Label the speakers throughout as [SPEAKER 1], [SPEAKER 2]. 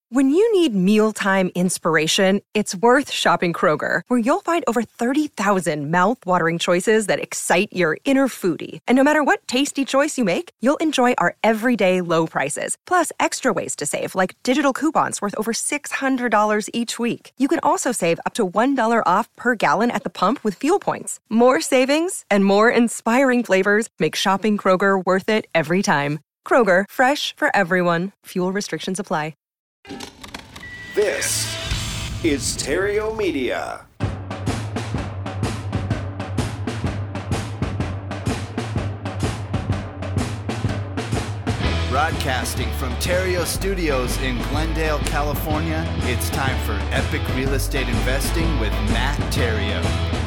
[SPEAKER 1] When you need mealtime inspiration, it's worth shopping Kroger, where you'll find over 30,000 mouth-watering choices that excite your inner foodie. And no matter what tasty choice you make, you'll enjoy our everyday low prices, plus extra ways to save, like digital coupons worth over $600 each week. You can also save up to $1 off per gallon at the pump with fuel points. More savings and more inspiring flavors make shopping Kroger worth it every time. Kroger, fresh for everyone. Fuel restrictions apply.
[SPEAKER 2] This is Stereo Media.
[SPEAKER 3] Broadcasting from Terrio Studios in Glendale, California, it's time for Epic Real Estate Investing with Matt Terrio.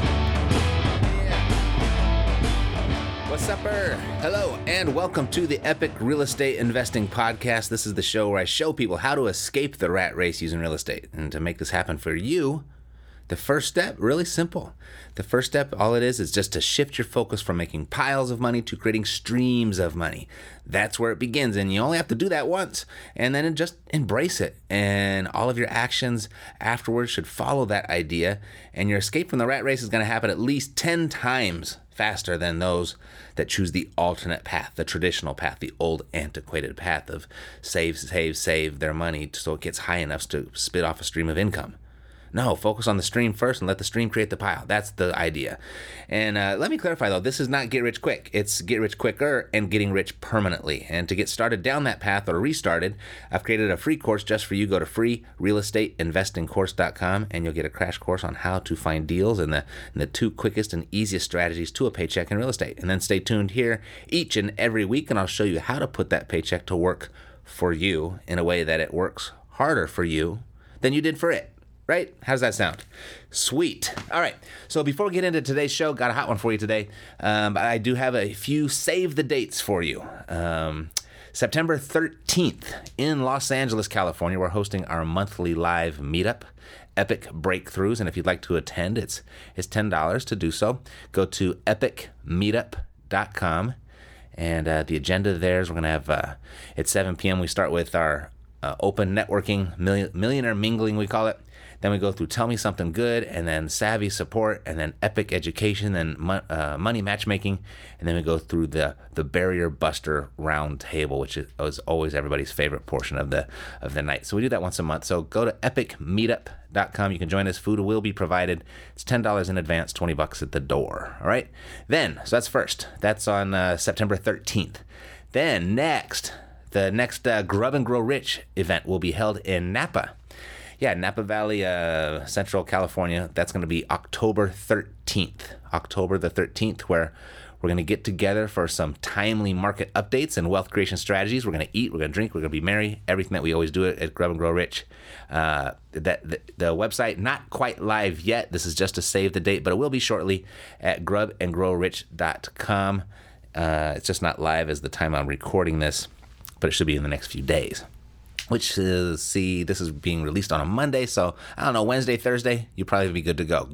[SPEAKER 4] What's up, Hello, and welcome to the Epic Real Estate Investing Podcast. This is the show where I show people how to escape the rat race using real estate. And to make this happen for you, the first step, really simple. The first step, all it is just to shift your focus from making piles of money to creating streams of money. That's where it begins, and you only have to do that once, and then just embrace it. And all of your actions afterwards should follow that idea, and your escape from the rat race is going to happen at least 10 times faster than those that choose the alternate path, the traditional path, the old antiquated path of save their money so it gets high enough to spit off a stream of income. No, focus on the stream first and let the stream create the pile. That's the idea. And let me clarify, though, this is not get rich quick. It's get rich quicker and getting rich permanently. And to get started down that path or restarted, I've created a free course just for you. Go to freerealestateinvestingcourse.com and you'll get a crash course on how to find deals and the two quickest and easiest strategies to a paycheck in real estate. And then stay tuned here each and every week, and I'll show you how to put that paycheck to work for you in a way that it works harder for you than you did for it. Right? How's that sound? Sweet. All right. So before we get into today's show, got a hot one for you today. I do have a few save the dates for you. September 13th in Los Angeles, California, we're hosting our monthly live meetup, Epic Breakthroughs. And if you'd like to attend, it's $10 to do so. Go to epicmeetup.com. And the agenda there is we're going to have, at 7 p.m., we start with our open networking, millionaire mingling, we call it. Then we go through Tell Me Something Good, and then Savvy Support, and then Epic Education, then Money Matchmaking, and then we go through the Barrier Buster Round Table, which is always everybody's favorite portion of the night. So we do that once a month. So go to epicmeetup.com. You can join us. Food will be provided. It's $10 in advance, $20 at the door. All right? Then, so that's first. That's on September 13th. Then the next Grub and Grow Rich event will be held in Napa. Yeah, Napa Valley, Central California. That's going to be October 13th. October the 13th, where we're going to get together for some timely market updates and wealth creation strategies. We're going to eat, we're going to drink, we're going to be merry, everything that we always do at Grub and Grow Rich. The website, not quite live yet. This is just to save the date, but it will be shortly at grubandgrowrich.com. It's just not live as the time I'm recording this, but it should be in the next few days. Which this is being released on a Monday, so I don't know, Wednesday, Thursday, you'll probably be good to go.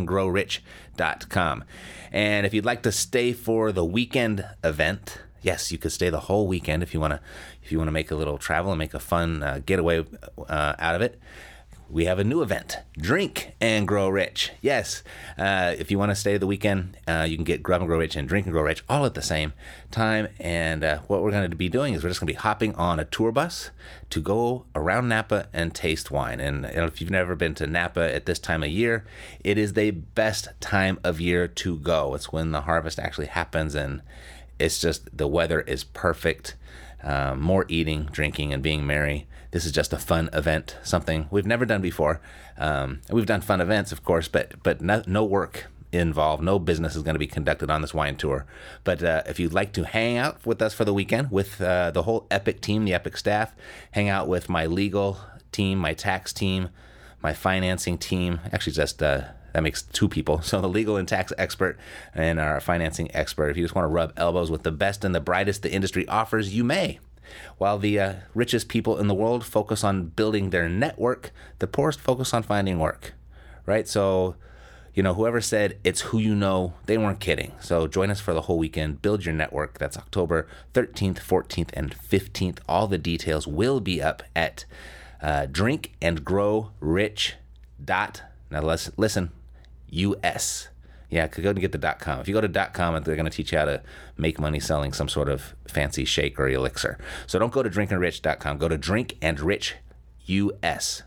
[SPEAKER 4] grubandgrowrich.com. And if you'd like to stay for the weekend event, yes, you could stay the whole weekend if you want to make a little travel and make a fun getaway out of it. We have a new event, Drink and Grow Rich. Yes, if you want to stay the weekend, you can get Grub and Grow Rich and Drink and Grow Rich all at the same time. And what we're going to be doing is we're just going to be hopping on a tour bus to go around Napa and taste wine. And if you've never been to Napa at this time of year, it is the best time of year to go. It's when the harvest actually happens, and it's just the weather is perfect. More eating, drinking, and being merry. This is just a fun event, something we've never done before. We've done fun events, of course, but no work involved. No business is going to be conducted on this wine tour. But if you'd like to hang out with us for the weekend with the whole Epic team, the Epic staff, hang out with my legal team, my tax team, my financing team, actually just that makes two people. So the legal and tax expert and our financing expert. If you just want to rub elbows with the best and the brightest the industry offers, you may. While the richest people in the world focus on building their network, the poorest focus on finding work, right? So, whoever said it's who you know, they weren't kidding. So join us for the whole weekend. Build your network. That's October 13th, 14th, and 15th. All the details will be up at drinkandgrowrich. Now listen, US. Yeah, go and get the .com. If you go to .com, they're going to teach you how to make money selling some sort of fancy shake or elixir. So don't go to drinkandrich.com. Go to drinkandrich.us.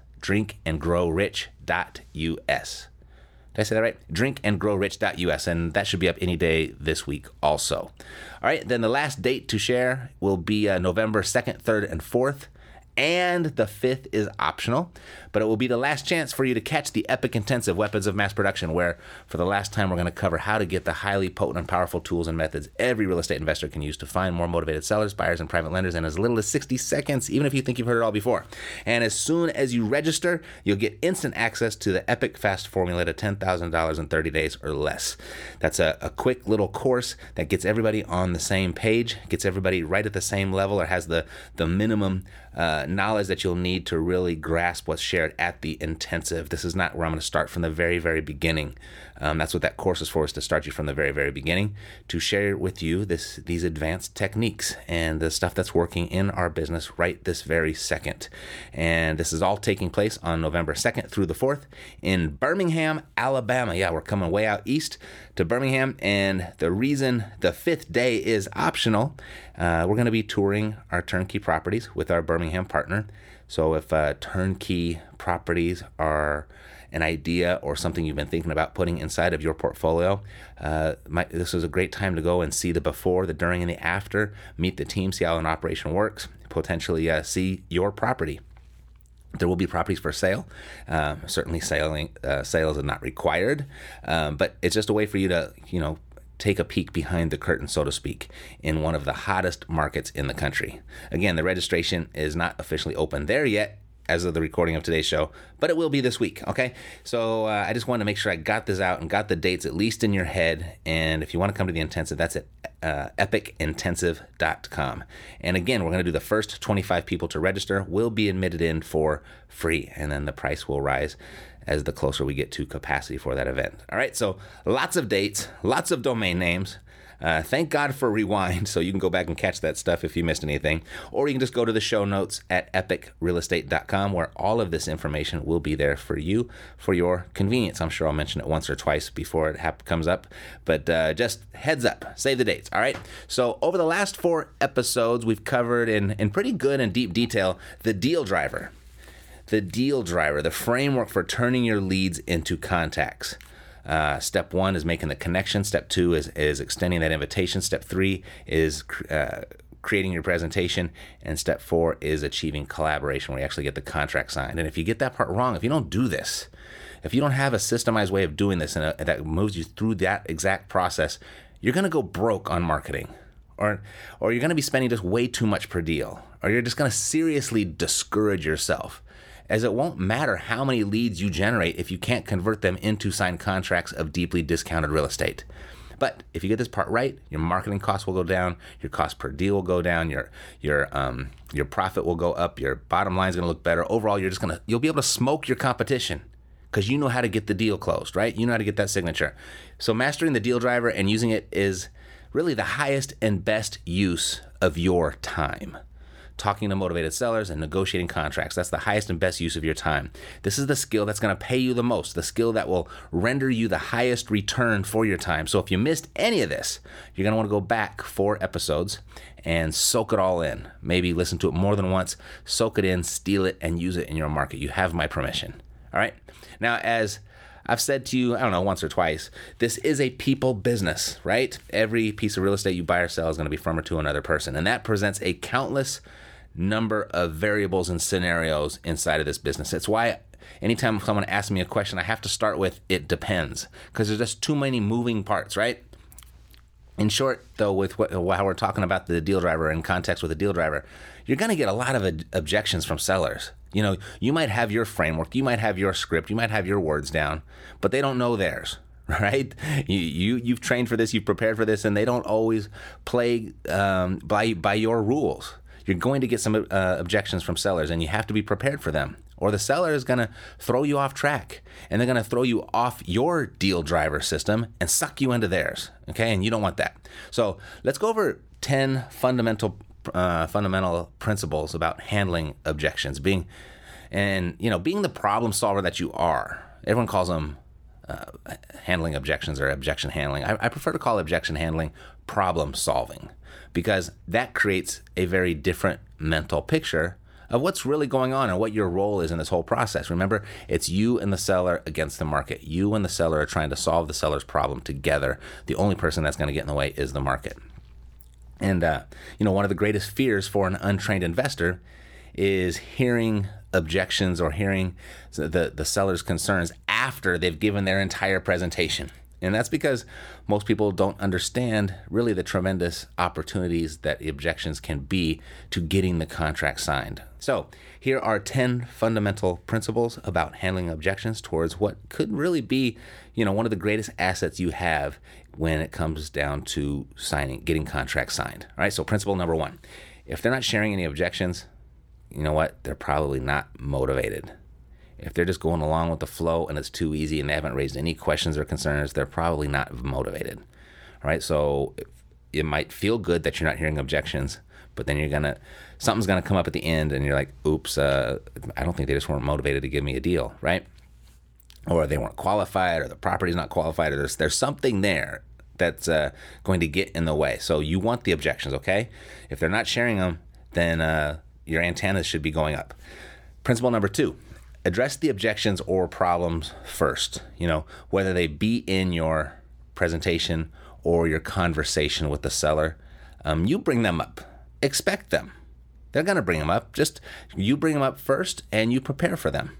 [SPEAKER 4] Drinkandgrowrich.us. Did I say that right? Drinkandgrowrich.us, and that should be up any day this week also. All right, then the last date to share will be November 2nd, 3rd, and 4th. And the 5th is optional, but it will be the last chance for you to catch the Epic Intensive Weapons of Mass Production, where for the last time we're going to cover how to get the highly potent and powerful tools and methods every real estate investor can use to find more motivated sellers, buyers, and private lenders in as little as 60 seconds, even if you think you've heard it all before. And as soon as you register, you'll get instant access to the Epic Fast Formula to $10,000 in 30 days or less. That's a quick little course that gets everybody on the same page, gets everybody right at the same level, or has the minimum knowledge that you'll need to really grasp what's shared at the intensive. This is not where I'm going to start from the very, very beginning. That's what that course is for, is to start you from the very, very beginning, to share with you these advanced techniques and the stuff that's working in our business right this very second. And this is all taking place on November 2nd through the 4th in Birmingham, Alabama. Yeah, we're coming way out east to Birmingham. And the reason the 5th day is optional, we're going to be touring our turnkey properties with our Birmingham partner. So if turnkey properties are an idea or something you've been thinking about putting inside of your portfolio, this is a great time to go and see the before, the during, and the after, meet the team, see how an operation works, potentially see your property. There will be properties for sale. Certainly sales are not required, but it's just a way for you to, take a peek behind the curtain, so to speak, in one of the hottest markets in the country. Again, the registration is not officially open there yet as of the recording of today's show, but it will be this week, okay? So I just wanted to make sure I got this out and got the dates at least in your head. And if you want to come to the intensive, that's at epicintensive.com. And again, we're going to do the first 25 people to register will be admitted in for free, and then the price will rise as the closer we get to capacity for that event. All right, so lots of dates, lots of domain names. Thank God for Rewind, so you can go back and catch that stuff if you missed anything. Or you can just go to the show notes at epicrealestate.com, where all of this information will be there for you, for your convenience. I'm sure I'll mention it once or twice before it comes up, but just heads up, save the dates, all right? So over the last 4 episodes, we've covered in pretty good and deep detail the deal driver. The deal driver, the framework for turning your leads into contacts. Step 1 is making the connection. Step 2 is extending that invitation. Step 3 is creating your presentation. And step 4 is achieving collaboration, where you actually get the contract signed. And if you get that part wrong, if you don't do this, if you don't have a systemized way of doing this and that moves you through that exact process, you're going to go broke on marketing. Or you're going to be spending just way too much per deal. Or you're just going to seriously discourage yourself, as it won't matter how many leads you generate if you can't convert them into signed contracts of deeply discounted real estate. But if you get this part right, your marketing costs will go down, your cost per deal will go down, your profit will go up, your bottom line is going to look better. Overall, you'll be able to smoke your competition because you know how to get the deal closed, right? You know how to get that signature. So mastering the deal driver and using it is really the highest and best use of your time. Talking to motivated sellers and negotiating contracts. That's the highest and best use of your time. This is the skill that's going to pay you the most, the skill that will render you the highest return for your time. So if you missed any of this, you're going to want to go back 4 episodes and soak it all in. Maybe listen to it more than once, soak it in, steal it, and use it in your market. You have my permission. All right? Now, as I've said to you, once or twice, this is a people business, right? Every piece of real estate you buy or sell is going to be from or to another person. And that presents a countless number of variables and scenarios inside of this business. It's why anytime someone asks me a question, I have to start with, it depends, because there's just too many moving parts, right? In short, though, with how we're talking about the deal driver in context with the deal driver, you're going to get a lot of objections from sellers. You might have your framework, you might have your script, you might have your words down, but they don't know theirs, right? You've trained for this, you've prepared for this, and they don't always play by your rules. You're going to get some objections from sellers, and you have to be prepared for them. Or the seller is going to throw you off track, and they're going to throw you off your deal driver system and suck you into theirs, okay? And you don't want that. So let's go over 10 fundamental principles about handling objections, being And, being the problem solver that you are, everyone calls them handling objections or objection handling. I prefer to call objection handling problem solving, because that creates a very different mental picture of what's really going on and what your role is in this whole process. Remember, it's you and the seller against the market. You and the seller are trying to solve the seller's problem together. The only person that's going to get in the way is the market. And, one of the greatest fears for an untrained investor is hearing objections or hearing the seller's concerns after they've given their entire presentation. And that's because most people don't understand really the tremendous opportunities that the objections can be to getting the contract signed. So here are 10 fundamental principles about handling objections towards what could really be, one of the greatest assets you have when it comes down to getting contracts signed. All right, so principle number 1, if they're not sharing any objections, you know what? They're probably not motivated. If they're just going along with the flow and it's too easy and they haven't raised any questions or concerns, they're probably not motivated. All right, so it might feel good that you're not hearing objections, but then something's gonna come up at the end and you're like, oops, I don't think they just weren't motivated to give me a deal, right? Or they weren't qualified, or the property's not qualified, or there's something there that's going to get in the way. So you want the objections, okay? If they're not sharing them, then your antennas should be going up. Principle number 2, address the objections or problems first, whether they be in your presentation or your conversation with the seller. You bring them up. Expect them. They're going to bring them up. Just you bring them up first and you prepare for them.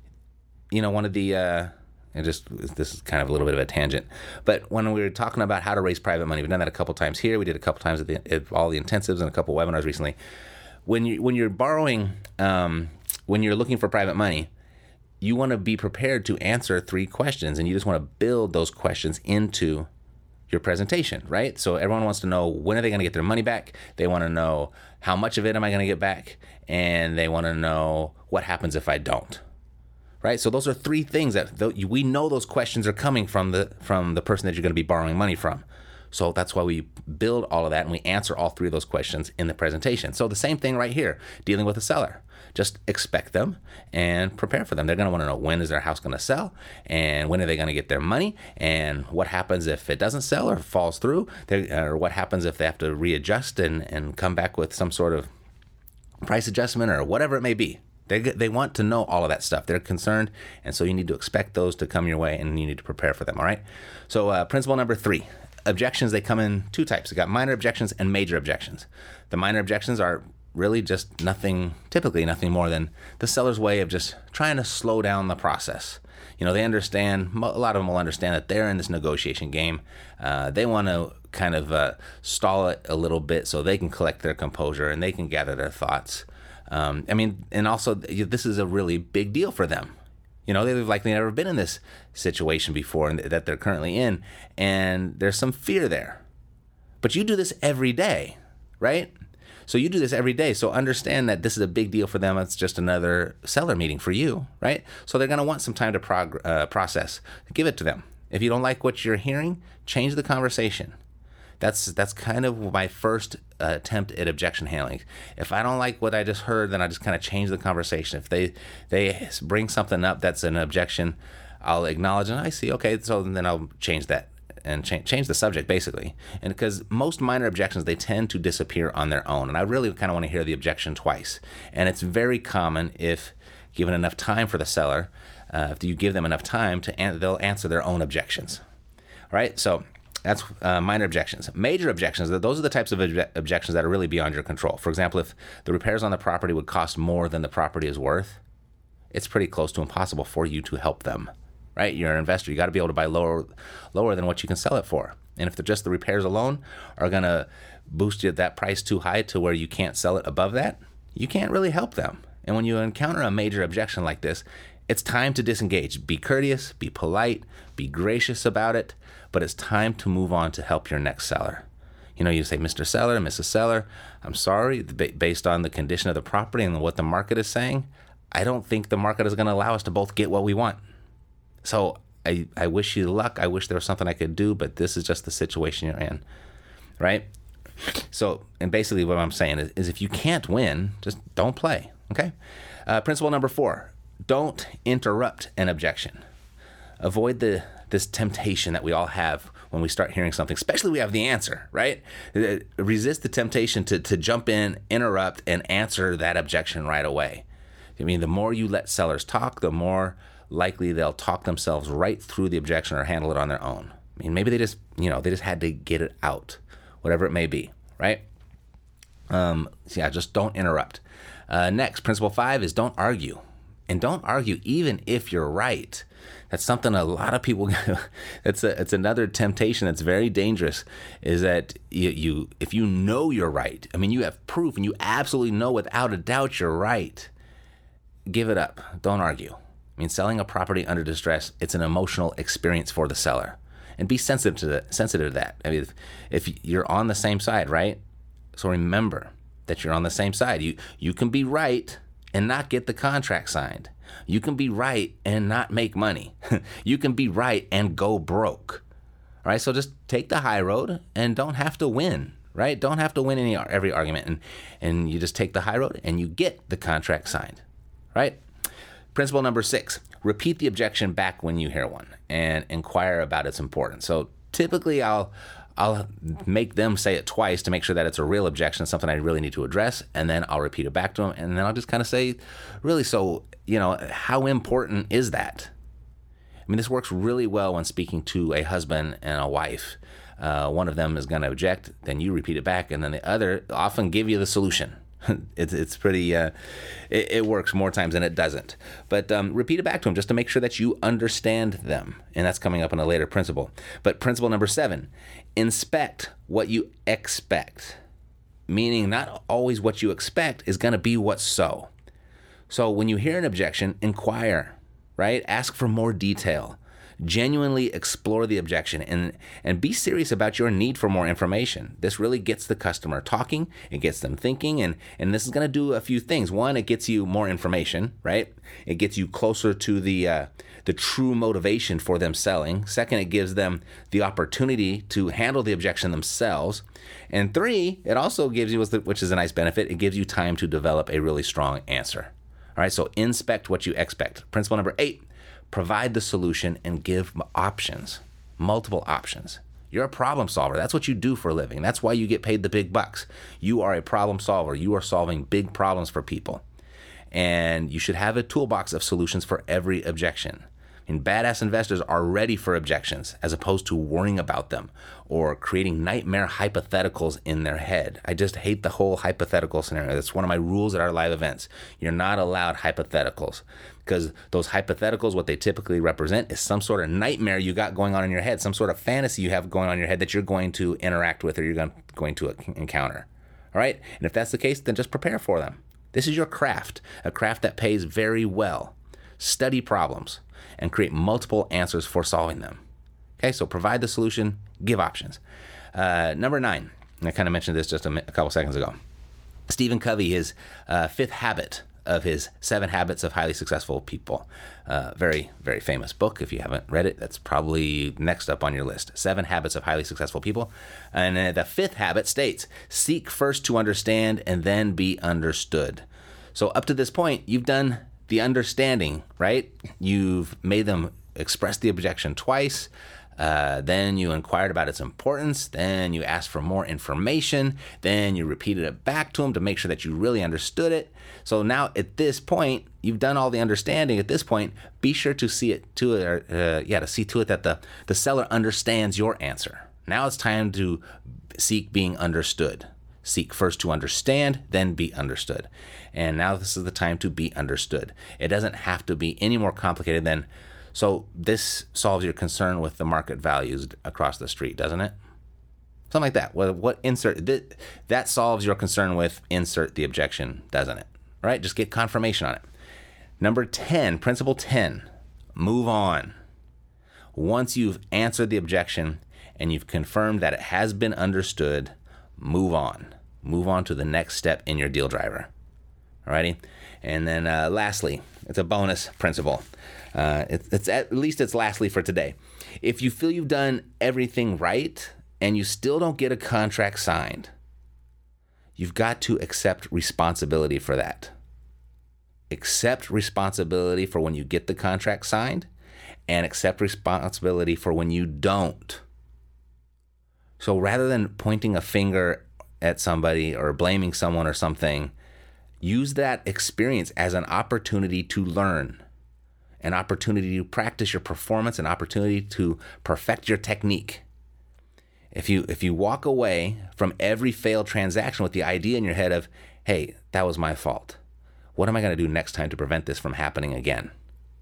[SPEAKER 4] One of the, this is kind of a little bit of a tangent, but when we were talking about how to raise private money, we've done that a couple times here. We did a couple times at all the intensives and a couple webinars recently. When you're borrowing, when you're looking for private money, you want to be prepared to answer 3 questions, and you just want to build those questions into your presentation, right? So everyone wants to know, when are they going to get their money back? They want to know, how much of it am I going to get back? And they want to know, what happens if I don't? Right? So those are 3 things that we know those questions are coming from the person that you're going to be borrowing money from. So that's why we build all of that and we answer all 3 of those questions in the presentation. So the same thing right here, dealing with a seller. Just expect them and prepare for them. They're going to want to know, when is their house going to sell, and when are they going to get their money, and what happens if it doesn't sell or falls through, or what happens if they have to readjust and come back with some sort of price adjustment or whatever it may be. They want to know all of that stuff. They're concerned, and so you need to expect those to come your way, and you need to prepare for them, all right? So principle number 3, objections, they come in 2 types. You got minor objections and major objections. The minor objections are really just typically nothing more than the seller's way of just trying to slow down the process. They understand, a lot of them will understand that they're in this negotiation game. They want to kind of stall it a little bit so they can collect their composure and they can gather their thoughts. And also this is a really big deal for them. They've likely never been in this situation before and that they're currently in, and there's some fear there. But you do this every day, right? So you do this every day. So understand that this is a big deal for them. It's just another seller meeting for you, right? So they're going to want some time to process. Give it to them. If you don't like what you're hearing, change the conversation. That's kind of my first attempt at objection handling. If I don't like what I just heard, then I just kind of change the conversation. If they bring something up that's an objection, I'll acknowledge and I see, okay, so then I'll change that and change the subject basically. And because most minor objections, they tend to disappear on their own. And I really kind of want to hear the objection twice. And it's very common, if given enough time for the seller, if you give them enough time, they'll answer their own objections. All right, so that's minor objections. Major objections, those are the types of objections that are really beyond your control. For example, if the repairs on the property would cost more than the property is worth, it's pretty close to impossible for you to help them, right? You're an investor. You got to be able to buy lower than what you can sell it for. And if just the repairs alone are going to boost you that price too high to where you can't sell it above that, you can't really help them. And when you encounter a major objection like this, it's time to disengage. Be courteous, be polite, be gracious about it, but it's time to move on to help your next seller. You say, Mr. Seller, Mrs. Seller, I'm sorry, based on the condition of the property and what the market is saying, I don't think the market is going to allow us to both get what we want. So I wish you luck. I wish there was something I could do, but this is just the situation you're in, right? So, and basically what I'm saying is if you can't win, just don't play, okay? Principle number 4, don't interrupt an objection. Avoid this temptation that we all have when we start hearing something, especially we have the answer, right? Resist the temptation to jump in, interrupt, and answer that objection right away. I mean, the more you let sellers talk, the more likely they'll talk themselves right through the objection or handle it on their own. I mean, maybe they just had to get it out, whatever it may be, right? Just don't interrupt. Next, principle 5 is don't argue. And don't argue even if you're right. That's something a lot of people, it's another temptation that's very dangerous, is that if you know you're right, I mean, you have proof and you absolutely know without a doubt you're right, give it up. Don't argue. I mean, selling a property under distress, it's an emotional experience for the seller. And be sensitive to that. I mean, if you're on the same side, right? So remember that you're on the same side. You can be right and not get the contract signed. You can be right and not make money. You can be right and go broke. All right, so just take the high road and don't have to win, right? Don't have to win every argument, and you just take the high road and you get the contract signed, right? Principle number 6, repeat the objection back when you hear one and inquire about its importance. So typically I'll make them say it twice to make sure that it's a real objection, something I really need to address, and then I'll repeat it back to them, and then I'll just kind of say, really, so, how important is that? I mean, this works really well when speaking to a husband and a wife. One of them is going to object, then you repeat it back, and then the other often give you the solution. It's pretty, it works more times than it doesn't. But repeat it back to them just to make sure that you understand them. And that's coming up in a later principle. But principle number 7, inspect what you expect. Meaning not always what you expect is going to be what's so. So when you hear an objection, inquire, right? Ask for more detail. Genuinely explore the objection and be serious about your need for more information. This really gets the customer talking, it gets them thinking, and this is going to do a few things. One, it gets you more information, right? It gets you closer to the true motivation for them selling. Second, it gives them the opportunity to handle the objection themselves. And 3, it also gives you, which is a nice benefit, it gives you time to develop a really strong answer. All right, so inspect what you expect. Principle number 8, provide the solution and give options, multiple options. You're a problem solver. That's what you do for a living. That's why you get paid the big bucks. You are a problem solver. You are solving big problems for people. And you should have a toolbox of solutions for every objection. And badass investors are ready for objections as opposed to worrying about them or creating nightmare hypotheticals in their head. I just hate the whole hypothetical scenario. That's one of my rules at our live events. You're not allowed hypotheticals because those hypotheticals, what they typically represent is some sort of nightmare you got going on in your head, some sort of fantasy you have going on in your head that you're going to interact with or you're going to encounter. All right? And if that's the case, then just prepare for them. This is your craft, a craft that pays very well. Study problems and create multiple answers for solving them. Okay, so provide the solution, give options. Number 9, and I kind of mentioned this just a couple seconds ago. Stephen Covey, his 5th habit of his 7 Habits of Highly Successful People. Very, very famous book. If you haven't read it, that's probably next up on your list. 7 Habits of Highly Successful People. And the 5th habit states, seek first to understand and then be understood. So up to this point, you've done the understanding, right? You've made them express the objection twice. Then you inquired about its importance. Then you asked for more information. Then you repeated it back to them to make sure that you really understood it. So now at this point, you've done all the understanding. At this point, be sure to see to it that the seller understands your answer. Now it's time to seek being understood. Seek first to understand, then be understood. And now this is the time to be understood. It doesn't have to be any more complicated than, so this solves your concern with the market values across the street, doesn't it? Something like that. That solves your concern with insert the objection, doesn't it? All right, just get confirmation on it. Number 10, principle 10, move on. Once you've answered the objection and you've confirmed that it has been understood, move on. Move on to the next step in your deal driver. Alrighty? And then lastly, it's a bonus principle. It's at least it's lastly for today. If you feel you've done everything right and you still don't get a contract signed, you've got to accept responsibility for that. accept responsibility for when you get the contract signed and accept responsibility for when you don't. So rather than pointing a finger at somebody or blaming someone or something, use that experience as an opportunity to learn, an opportunity to practice your performance, an opportunity to perfect your technique. If you walk away from every failed transaction with the idea in your head of, hey, that was my fault. What am I going to do next time to prevent this from happening again?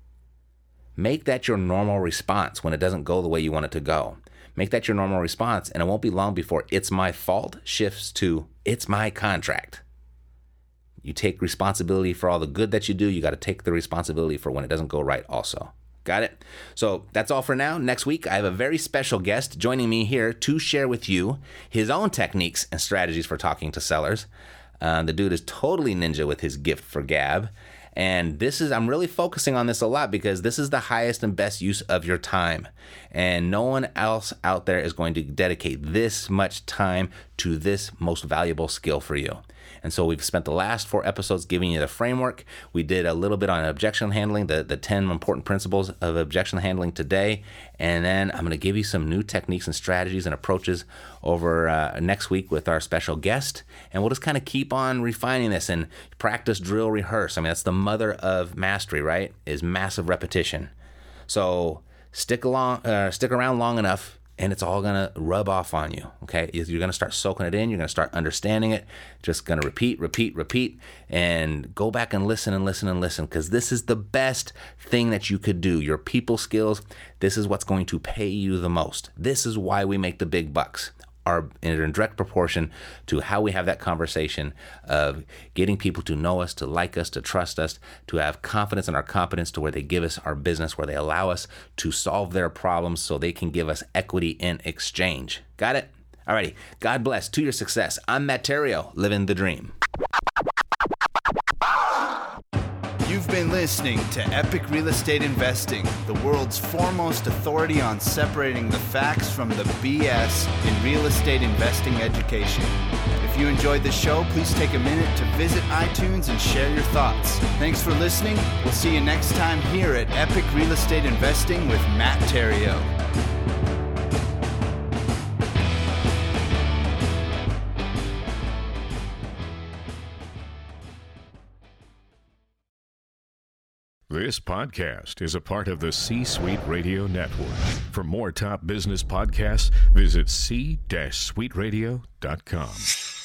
[SPEAKER 4] Make that your normal response when it doesn't go the way you want it to go. Make that your normal response, and it won't be long before it's my fault shifts to it's my contract. You take responsibility for all the good that you do. You got to take the responsibility for when it doesn't go right also. Got it? So that's all for now. Next week, I have a very special guest joining me here to share with you his own techniques and strategies for talking to sellers. The dude is totally ninja with his gift for gab. And I'm really focusing on this a lot because this is the highest and best use of your time. And no one else out there is going to dedicate this much time to this most valuable skill for you. And so we've spent the last 4 episodes giving you the framework. We did a little bit on objection handling, the 10 important principles of objection handling today. And then I'm going to give you some new techniques and strategies and approaches over next week with our special guest. And we'll just kind of keep on refining this and practice, drill, rehearse. I mean, that's the mother of mastery, right? Is massive repetition. So stick around long enough, and it's all going to rub off on you, okay? You're going to start soaking it in. You're going to start understanding it. Just going to repeat, and go back and listen because this is the best thing that you could do. Your people skills, this is what's going to pay you the most. This is why we make the big bucks. Are in direct proportion to how we have that conversation of getting people to know us, to like us, to trust us, to have confidence in our competence, to where they give us our business, where they allow us to solve their problems so they can give us equity in exchange. Got it? Alrighty. God bless. To your success. I'm Matt Theriault, living the dream.
[SPEAKER 3] You've been listening to Epic Real Estate Investing, the world's foremost authority on separating the facts from the BS in real estate investing education. If you enjoyed the show, please take a minute to visit iTunes and share your thoughts. Thanks for listening. We'll see you next time here at Epic Real Estate Investing with Matt Theriault.
[SPEAKER 5] This podcast is a part of the C-Suite Radio Network. For more top business podcasts, visit c-suiteradio.com.